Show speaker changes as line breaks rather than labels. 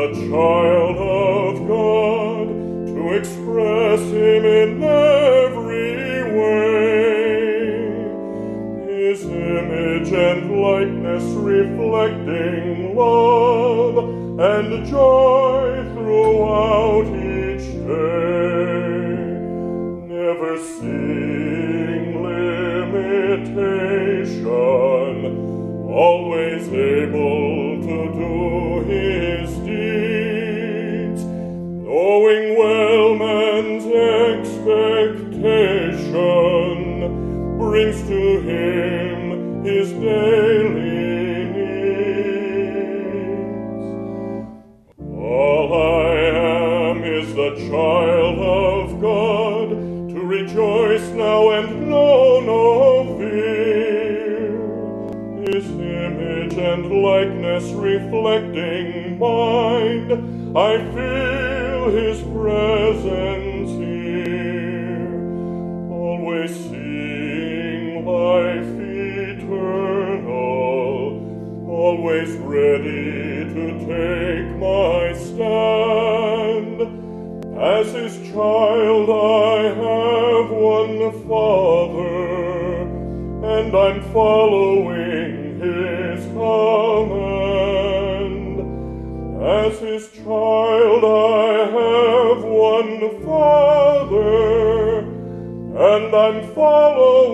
the child of God, to express him in every way, his image and likeness reflecting love and joy throughout each day, never seeing limitation, always able to do his deeds, knowing well man's expectation brings to him his daily needs. All I am is the child of God, to rejoice now and know no fear, his image and likeness reflecting mind, I feel his presence here, always seeing life eternal, always ready to take my stand. As his child I have one Father, and I'm following his command. As his child I have one Father, and I'm following